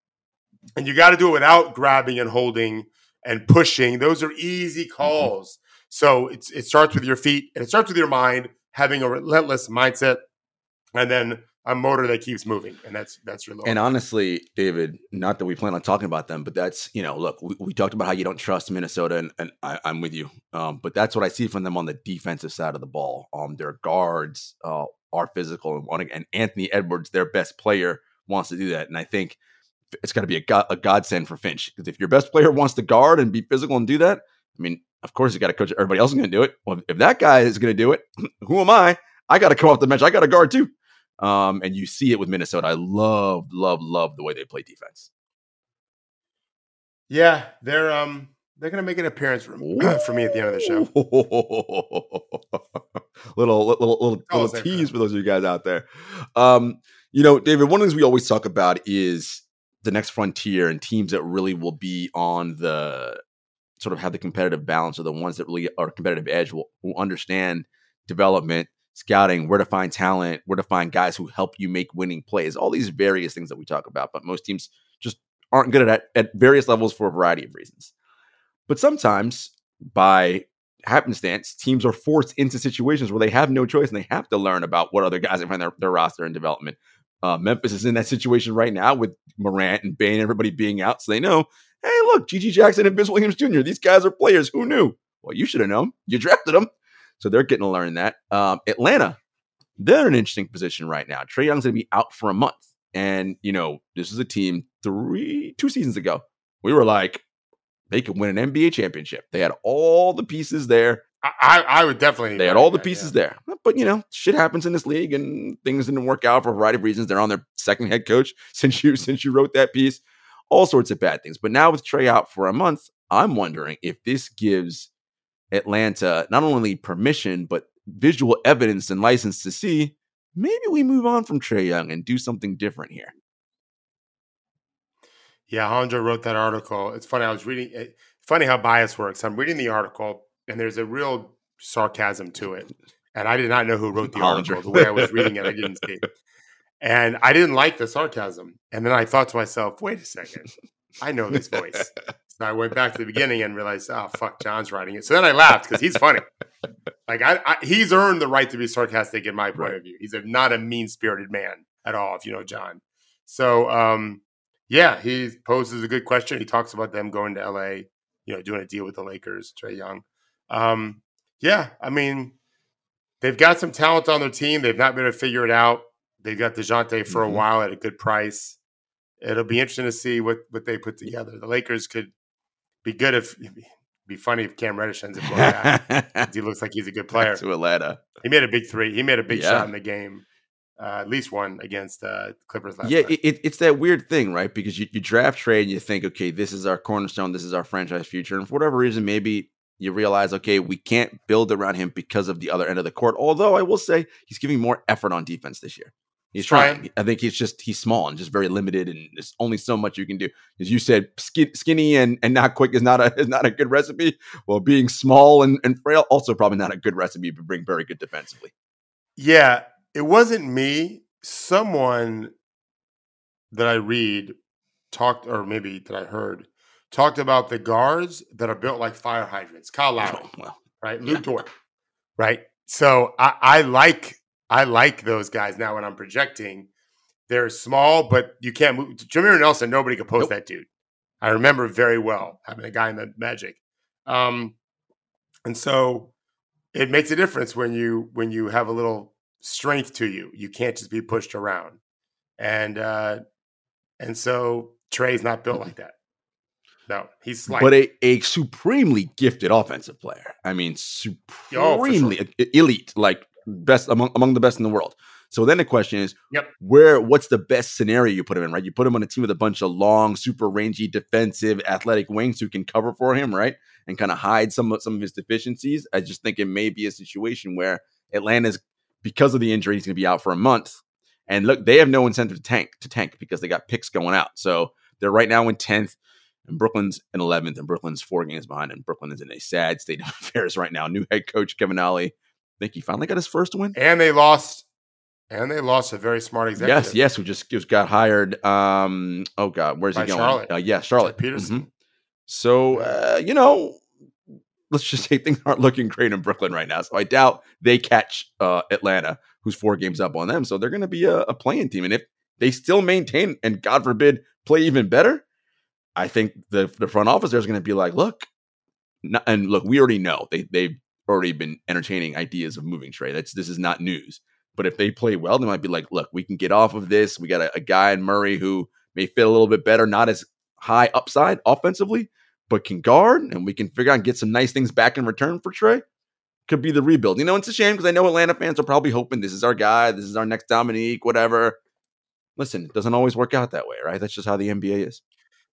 And you got to do it without grabbing and holding and pushing. Those are easy calls. Mm-hmm. So it's it starts with your feet and it starts with your mind, having a relentless mindset, and then a motor that keeps moving. And that's that's your lower. And honestly, David, not that we plan on talking about them, but that's, you know, look, we, we talked about how you don't trust Minnesota, and, and I, I'm with you. Um, but that's what I see from them on the defensive side of the ball. Um, their guards uh, are physical, and, wanting, and Anthony Edwards, their best player, wants to do that. And I think it's got to be a, god, a godsend for Finch, because if your best player wants to guard and be physical and do that, I mean, of course you got to coach. Everybody else is going to do it. Well, if that guy is going to do it, who am I? I got to come off the bench. I got to guard too. Um, and you see it with Minnesota. I love, love, love the way they play defense. Yeah, they're um they're gonna make an appearance for, for me at the end of the show. little little little, little tease for those of you guys out there. Um, you know, David, one of the things we always talk about is the next frontier and teams that really will be on the sort of have the competitive balance, or the ones that really are competitive edge, will, will understand development, scouting, where to find talent, where to find guys who help you make winning plays, all these various things that we talk about. But most teams just aren't good at at various levels for a variety of reasons. But sometimes by happenstance, teams are forced into situations where they have no choice and they have to learn about what other guys have on their, their roster and development. Uh, Memphis is in that situation right now with Morant and Bane and everybody being out. So they know, hey, look, G G Jackson and Vince Williams Junior, these guys are players. Who knew? Well, you should have known. You drafted him. So they're getting to learn that. Um, Atlanta, they're in an interesting position right now. Trae Young's going to be out for a month. And, you know, this is a team three, two seasons ago. We were like, they could win an N B A championship. They had all the pieces there. I, I would definitely. They had all the that, pieces yeah. there. But, you know, shit happens in this league and things didn't work out for a variety of reasons. They're on their second head coach since you since you wrote that piece. All sorts of bad things. But now with Trae out for a month, I'm wondering if this gives Atlanta not only permission, but visual evidence and license to see maybe we move on from Trae Young and do something different here. Yeah, Alejandro wrote that article. It's funny. I was reading it. Funny how bias works. I'm reading the article, and there's a real sarcasm to it. And I did not know who wrote the article. The way I was reading it, I didn't see it. And I didn't like the sarcasm. And then I thought to myself, wait a second. I know this voice. So I went back to the beginning and realized, oh, fuck, John's writing it. So then I laughed because he's funny. Like, I, I, he's earned the right to be sarcastic in my point right. of view. He's a, not a mean-spirited man at all, if you know John. So, um, yeah, he poses a good question. He talks about them going to L A, you know, doing a deal with the Lakers, Trae Young. Um, yeah, I mean, they've got some talent on their team. They've not been able to figure it out. They've got DeJounte for mm-hmm. a while at a good price. It'll be interesting to see what, what they put together. The Lakers could be good if it'd be funny if Cam Reddish ends up going back. He looks like he's a good player. To Atlanta. He made a big three. He made a big yeah. shot in the game. Uh, at least one against uh, Clippers last yeah, night. Yeah, it, it's that weird thing, right? Because you, you draft Trae and you think, okay, this is our cornerstone. This is our franchise future. And for whatever reason, maybe you realize, okay, we can't build around him because of the other end of the court. Although I will say he's giving more effort on defense this year. He's trying. trying. I think he's just, he's small and just very limited. And there's only so much you can do. As you said, skin, skinny and, and not quick is not a is not a good recipe. Well, being small and, and frail, also probably not a good recipe to bring very good defensively. Yeah, it wasn't me. Someone that I read talked, or maybe that I heard, talked about the guards that are built like fire hydrants. Kyle Lowry, oh, well, right? Luke yeah. Dort, right? So I, I like I like those guys now when I'm projecting. They're small, but you can't move. Jameer Nelson, nobody could post nope. that dude. I remember very well having a guy in the Magic. Um, and so it makes a difference when you when you have a little strength to you. You can't just be pushed around. And uh, and so Trae's not built like that. No, he's slight. But a, a supremely gifted offensive player. I mean, supremely oh, sure. elite, like best among among the best in the world. So then the question is, yep. where? What's the best scenario you put him in, right? You put him on a team with a bunch of long, super rangy, defensive, athletic wings who can cover for him, right? And kind of hide some of, some of his deficiencies. I just think it may be a situation where Atlanta's, because of the injury, he's going to be out for a month. And look, they have no incentive to tank, to tank because they got picks going out. So they're right now in tenth, and Brooklyn's in eleventh, and Brooklyn's four games behind, and Brooklyn is in a sad state of affairs right now. New head coach Kevin Ollie, I think he finally got his first win. And they lost. And they lost a very smart executive. Yes, yes, who just, just got hired. Um, oh, God, where's By he going? Charlotte. Uh, yeah, Charlotte. Peterson. Mm-hmm. So, uh, you know, let's just say things aren't looking great in Brooklyn right now. So I doubt they catch uh, Atlanta, who's four games up on them. So they're going to be a, a playing team. And if they still maintain and, God forbid, play even better, I think the, the front office there is going to be like, look, not, and look, we already know. They, they've already been entertaining ideas of moving Trae. That's, this is not news. But if they play well, they might be like, look, we can get off of this. We got a, a guy in Murray who may fit a little bit better, not as high upside offensively, but can guard, and we can figure out and get some nice things back in return for Trae. Could be the rebuild. You know, it's a shame because I know Atlanta fans are probably hoping this is our guy, this is our next Dominique, whatever. Listen, it doesn't always work out that way, right? That's just how the N B A is.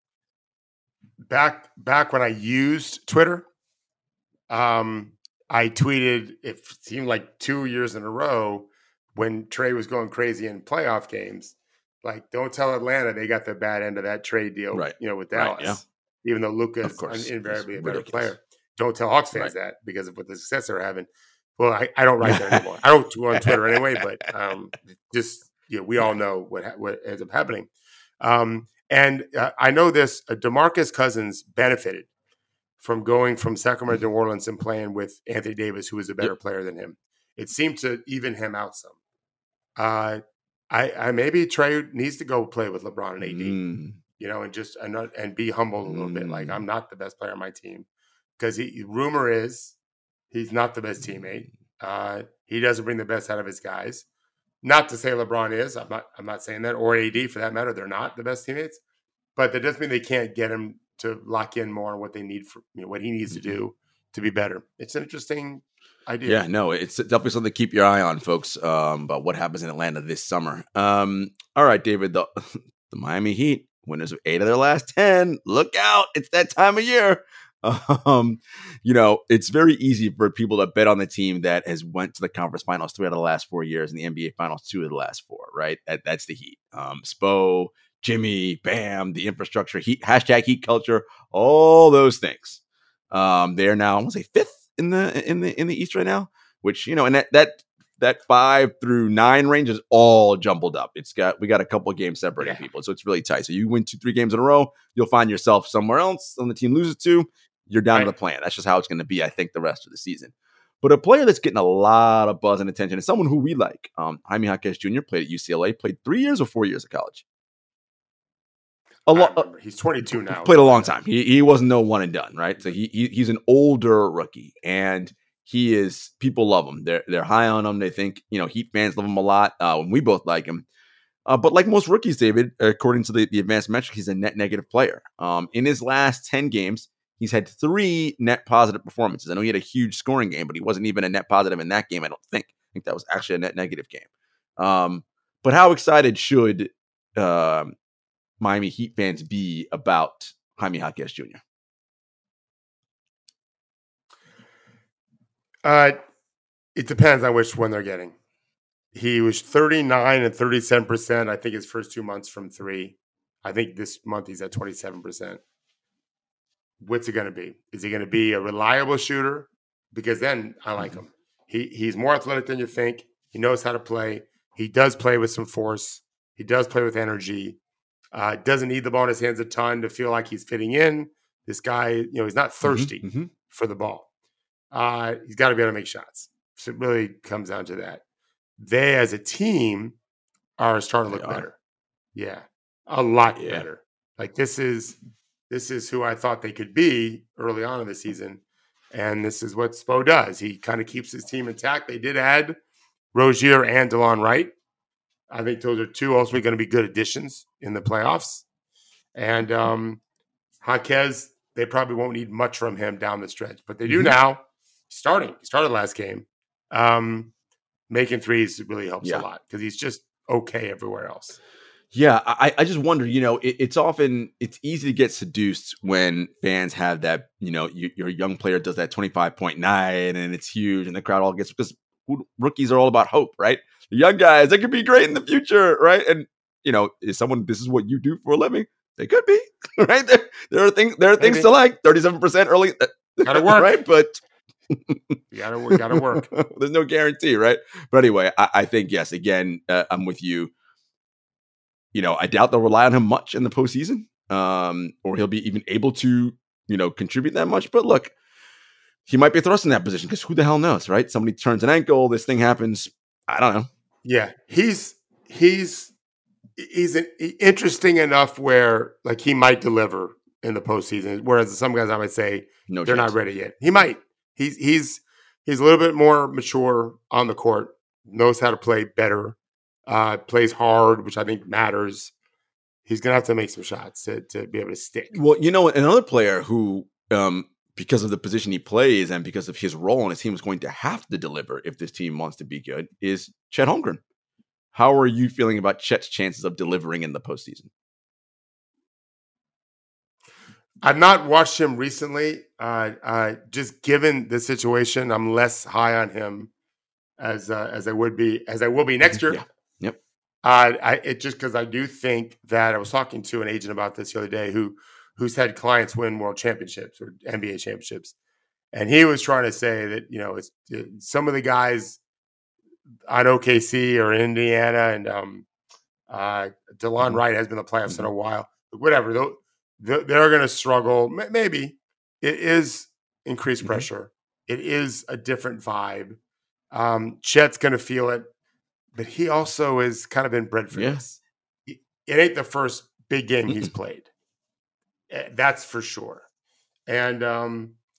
Back back when I used Twitter, um, I tweeted, it seemed like two years in a row, when Trae was going crazy in playoff games, like, don't tell Atlanta they got the bad end of that trade deal, right. you know, with Dallas. Right, yeah. Even though Luka is invariably a better ridiculous. player. Don't tell Hawks fans right. that because of what the success they're having. Well, I, I don't write there anymore. I don't go on Twitter anyway, but um, just, you know, we all know what what ends up happening. Um, and uh, I know this, uh, DeMarcus Cousins benefited from going from Sacramento to New Orleans and playing with Anthony Davis, who was a better yep. player than him. It seemed to even him out some. Uh, I, I maybe Trae needs to go play with LeBron and A D, mm. you know, and just and, and be humble a little mm. bit. Like, I'm not the best player on my team. because he rumor is he's not the best teammate. Uh, he doesn't bring the best out of his guys. Not to say LeBron is. I'm not. I'm not saying that, or A D for that matter. They're not the best teammates, but that doesn't mean they can't get him to lock in more on what they need for you know, what he needs to do to be better. It's an interesting idea. Yeah, no, it's definitely something to keep your eye on, folks. Um, about what happens in Atlanta this summer. Um, all right, David, the the Miami Heat, winners of eight of their last ten. Look out! It's that time of year. Um, you know, it's very easy for people to bet on the team that has went to the conference finals three out of the last four years and the N B A finals two of the last four, right? That, that's the Heat. Um, Spo, Jimmy, Bam, the infrastructure, Heat, hashtag Heat culture, all those things. Um, they are now, I want to say fifth in the in the in the East right now, which, you know, and that that that five through nine range is all jumbled up. It's got we got a couple of games separating yeah. people, so it's really tight. So you win two, three games in a row, you'll find yourself somewhere else. And the team loses two, you're down right. to the plan. That's just how it's going to be, I think, the rest of the season. But a player that's getting a lot of buzz and attention is someone who we like. Um, Jaime Jaquez Junior played at U C L A, played three years or four years of college. A lot. He's twenty-two now. Played a long time. He he wasn't no one and done, right? So he, he he's an older rookie, and he is. People love him. They're they're high on him. They think you know Heat fans love him a lot. Uh, and we both like him. Uh, but like most rookies, David, according to the, the advanced metric, he's a net negative player. Um, in his last ten games, he's had three net positive performances. I know he had a huge scoring game, but he wasn't even a net positive in that game. I don't think. I think that was actually a net negative game. Um, but how excited should um, Miami Heat fans be about Jaime Jaquez Junior? Uh, it depends on which one they're getting. He was thirty-nine and thirty-seven percent, I think, his first two months from three. I think this month he's at twenty-seven percent. What's it going to be? Is he going to be a reliable shooter? Because then I like him. He He's more athletic than you think. He knows how to play. He does play with some force. He does play with energy. Uh, doesn't need the ball in his hands a ton to feel like he's fitting in. This guy, you know, he's not thirsty mm-hmm, mm-hmm. for the ball. Uh, he's got to be able to make shots. So it really comes down to that. They, as a team, are starting to look better. Yeah, a lot yeah. better. Like this is this is who I thought they could be early on in the season, and this is what Spo does. He kind of keeps his team intact. They did add Rozier and DeLon Wright. I think those are two also going to be good additions in the playoffs. And um, Jaquez, they probably won't need much from him down the stretch, but they do mm-hmm. now. Starting, he started last game. Um, making threes really helps yeah. a lot because he's just okay everywhere else. Yeah, I, I just wonder, you know, it, it's often, it's easy to get seduced when fans have that, you know, you, your young player does that twenty-five point nine and it's huge and the crowd all gets, because rookies are all about hope, right? The young guys, they could be great in the future, right? And, you know, is someone, this is what you do for a living? They could be, right? There, there are things, there are Maybe. things to like, thirty-seven percent early. Gotta work. Right, but... you gotta work, gotta work. There's no guarantee, right? But anyway, I, I think, yes, again, uh, I'm with you. You know, I doubt they'll rely on him much in the postseason, um, or he'll be even able to, you know, contribute that much. But look, he might be thrust in that position because who the hell knows, right? Somebody turns an ankle, this thing happens. I don't know. Yeah, he's he's he's an, interesting enough where like he might deliver in the postseason, whereas some guys I might say no they're chance. Not ready yet. He might. He's he's he's a little bit more mature on the court, knows how to play better, uh, plays hard, which I think matters. He's gonna have to make some shots to to be able to stick. Well, you know, another player who, um, because of the position he plays and because of his role on his team, is going to have to deliver if this team wants to be good is Chet Holmgren. How are you feeling about Chet's chances of delivering in the postseason? I've not watched him recently. Uh, uh, just given the situation, I'm less high on him as uh, as I would be as I will be next year. Yeah. Yep. Uh, I it just because I do think that I was talking to an agent about this the other day who who's had clients win world championships or N B A championships, and he was trying to say that you know it's it, some of the guys on O K C or Indiana and um, uh, DeLon Wright has been in the playoffs mm-hmm. in a while. Whatever though. They're going to struggle. Maybe it is increased mm-hmm. pressure. It is a different vibe. Um, Chet's going to feel it, but he also has kind of been bred for yeah. this. It ain't the first big game he's played. That's for sure. And um,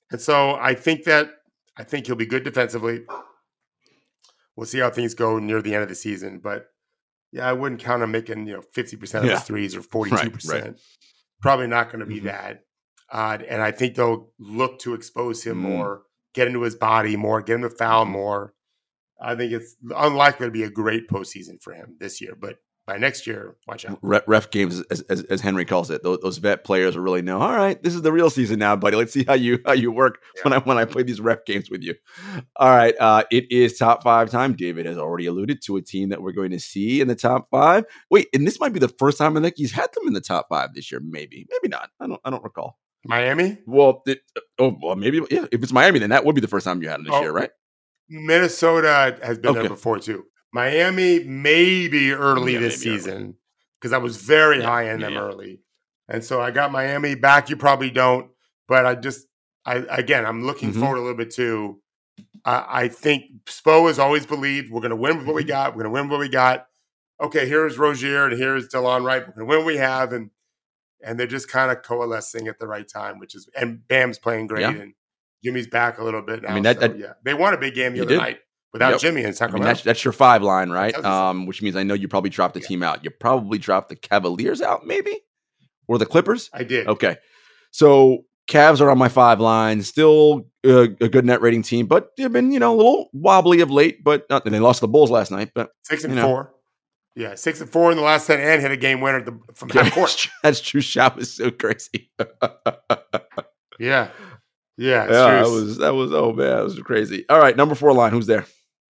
And so I think that I think he'll be good defensively. We'll see how things go near the end of the season, but yeah, I wouldn't count on making you know fifty percent of Yeah. his threes or Right, forty-two right. percent. Probably not going to be Mhm. that. Uh, and I think they'll look to expose him Mm. more, get into his body more, get him to foul Mhm. more. I think it's unlikely to be a great postseason for him this year, but by next year, watch out. Re- Ref games, as, as, as Henry calls it, those, those vet players will really know. All right, this is the real season now, buddy. Let's see how you how you work Yeah. when I when I play these ref games with you. All right, uh, it is top five time. David has already alluded to a team that we're going to see in the top five. Wait, and this might be the first time I think he's had them in the top five this year. Maybe, maybe not. I don't I don't recall. Miami? Well, it, oh well, maybe yeah. If it's Miami, then that would be the first time you had him this Oh, year, right? Minnesota has been Okay. there before too. Miami maybe early Yeah, this maybe early. season because I was very Yeah, high on yeah, them yeah. early, and so I got Miami back. You probably don't, but I just I again I'm looking Mhm. forward a little bit too. I, I think Spo has always believed we're going to win with what we Mhm. got. We're going to win what we got. Okay, here's Rozier and here's Delon Wright. We're going to win what we have, and and they're just kind of coalescing at the right time, which is and Bam's playing great Yeah. and Jimmy's back a little bit now. I mean, that- so that- yeah, they won a big game the They other did. night without Yep. Jimmy in I mean, Sacramento. that's that's your five line, right? tells you something. Um, which means I know you probably dropped the Yeah. team out. You probably dropped the Cavaliers out, maybe, or the Clippers. I did. Okay, so Cavs are on my five line. Still a, a good net rating team, but they've been you know a little wobbly of late. But not that they lost to the Bulls last night. But Six and you know. four. Yeah, six and four in the last ten and hit a game winner at the, from half court. that's, that's true. Shot was so crazy. Yeah. Yeah. It's Yeah, that true. was that was oh man, that was crazy. All right, number four line. Who's there?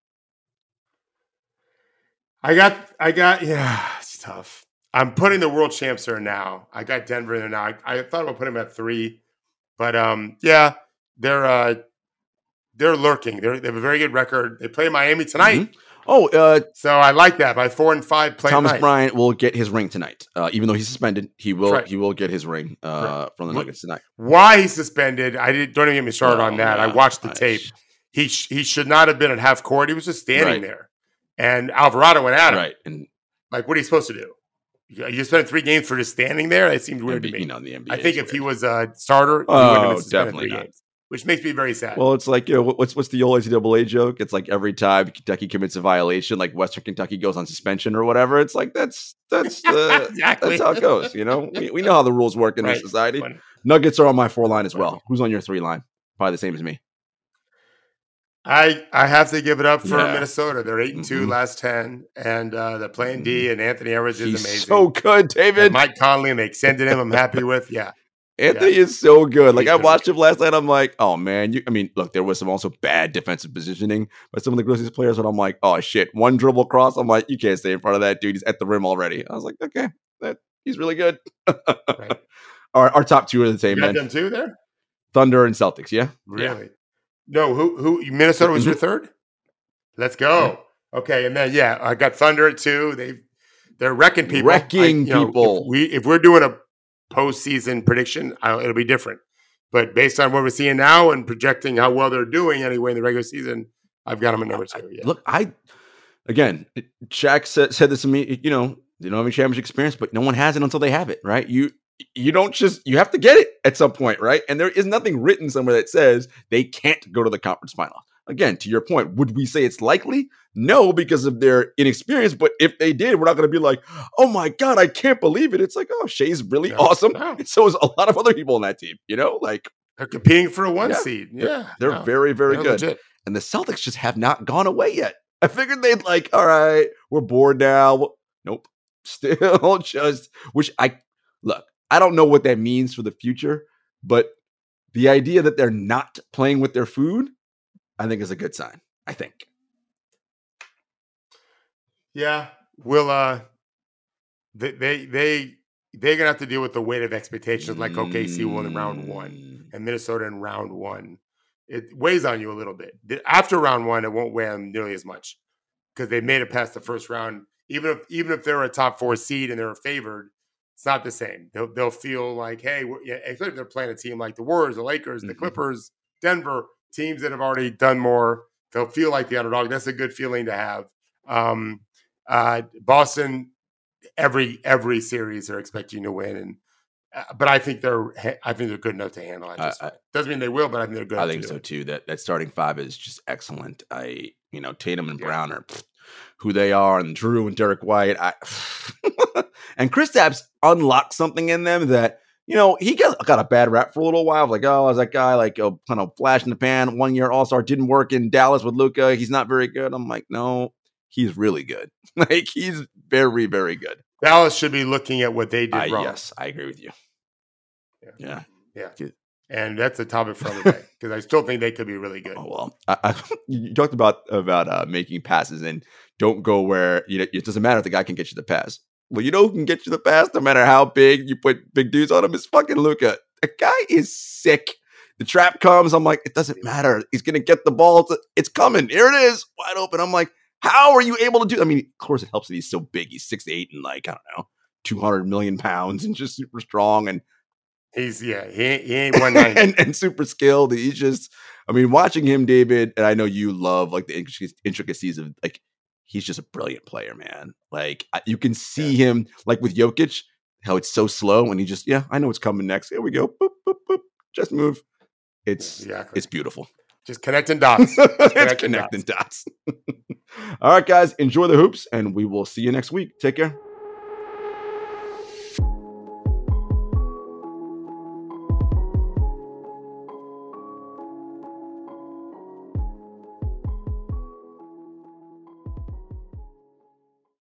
I got, I got, yeah, it's tough. I'm putting the world champs there now. I got Denver there now. I, I thought about putting them at three, but um, yeah, they're uh, they're lurking. They're, they have a very good record. They play Miami tonight, Mhm. Oh, uh, so I like that. By four and five, play Thomas tonight. Bryant will get his ring tonight. Uh, even though he's suspended, he will Right. he will get his ring uh, Right. from the Look- Nuggets tonight. Why he's suspended? I did, don't even get me started on Oh, that. I yeah. watched the I- tape. He sh- he should not have been at half court. He was just standing Right. there, and Alvarado went at him. Right, and Like, what are you supposed to do? You you spent three games for just standing there? That seems weird N B A, to me. you know, the N B A I think is if he weird. was a starter, he Oh, wouldn't have been suspended definitely three not. games, which makes me very sad. Well, it's like you know what's what's the old N C double A joke? It's like every time Kentucky commits a violation, like Western Kentucky goes on suspension or whatever. It's like that's that's uh, Exactly. that's how it goes. You know, we, we know how the rules work in Right. this society. Funny. Nuggets are on my four line as Funny. well. Who's on your three line? Probably the same as me. I I have to give it up for Yeah. Minnesota. They're eight and two Mhm. last ten, and uh, they're playing D. And Anthony Edwards is He's amazing. so good, And David. Mike Conley, and they extended him. I'm happy with. Yeah, Anthony is so good. Like He's I really watched good. him last night. I'm like, oh man. You, I mean, look, there was some also bad defensive positioning by some of the Grizzlies players, but I'm like, oh shit, one dribble cross. I'm like, you can't stay in front of that dude. He's at the rim already. I was like, okay, that he's really good. right. our, our top two are the You same, got man. them too there. Thunder and Celtics. Yeah, Really? No. Who who? Minnesota was your third. Let's go. Okay, and then yeah, I got Thunder at two. They they're wrecking people. Wrecking I- you know, people. If we if we're doing a postseason prediction, I, it'll be different. But based on what we're seeing now and projecting how well they're doing anyway in the regular season, I've got them at number two. Yeah. Look, I again, Shaq said, said this to me. You know, they don't have any championship experience, but no one has it until they have it, right? You you don't just you have to get it at some point, right? And there is nothing written somewhere that says they can't go to the conference final. Again, to your point, would we say it's likely? No, because of their inexperience. But if they did, we're not going to be like, oh my God, I can't believe it. It's like, oh, Shea's really No, awesome. no. And so is a lot of other people on that team, you know? Like, They're competing for a one Yeah. seed. they're, Yeah. they're no, very, very they're good. legit. And the Celtics just have not gone away yet. I figured they'd like, all right, we're bored now. Nope. Still just, which I, look, I don't know what that means for the future, but the idea that they're not playing with their food, I think is a good sign. I think. Yeah. We'll uh they they they they're gonna have to deal with the weight of expectations like O K C won in round one Mm. and Minnesota in round one. It weighs on you a little bit. The- After round one, it won't weigh on them nearly as much because they made it past the first round. Even if even if they're a top four seed and they're favored, it's not the same. They'll they'll feel like, hey, we're, yeah, especially if they're playing a team like the Warriors, the Lakers, the Mhm. Clippers, Denver, teams that have already done more. They'll feel like the underdog. That's a good feeling to have. Um, uh, Boston, every every series they're expecting to win, and uh, but I think they're I think they're good enough to handle it. Just I, I, Doesn't mean they will, but I think they're good. I enough think to do so it. too. That that starting five is just excellent. I you know Tatum and Yeah. Brown are pfft, who they are, and Drew and Derek White. I and Kristaps unlocked something in them that. You know, he got, got a bad rap for a little while. Like, oh, is that guy like a kind of flash in the pan? One year All Star didn't work in Dallas with Luka. He's not very good. I'm like, no, he's really good. Like, he's very, very good. Dallas should be looking at what they did I, wrong. Yes, I agree with you. Yeah, yeah, yeah. And that's the topic for the day because I still think they could be really good. Oh, well, I, I, you talked about about uh, making passes and don't go where you know it doesn't matter if the guy can get you the pass. Well, you know who can get you the pass no matter how big you put big dudes on him is fucking Luka. The guy is sick. The trap comes. I'm like, it doesn't matter. He's going to get the ball. It's, it's coming. Here it is. Wide open. I'm like, how are you able to do? I mean, of course it helps that he's so big. He's six eight and like, I don't know, two hundred million pounds and just super strong. And he's, yeah, he ain't, he ain't one ninety. and, and super skilled. He's just, I mean, watching him, David, and I know you love like the intricacies of like, he's just a brilliant player, man. Like you can see yeah. him like with Jokic, how it's so slow and he just, yeah, I know what's coming next. Here we go. Boop, boop, boop. Just move. It's exactly. It's beautiful. Just connecting dots. Just connecting it's connecting dots. dots. All right, guys, enjoy the hoops and we will see you next week. Take care.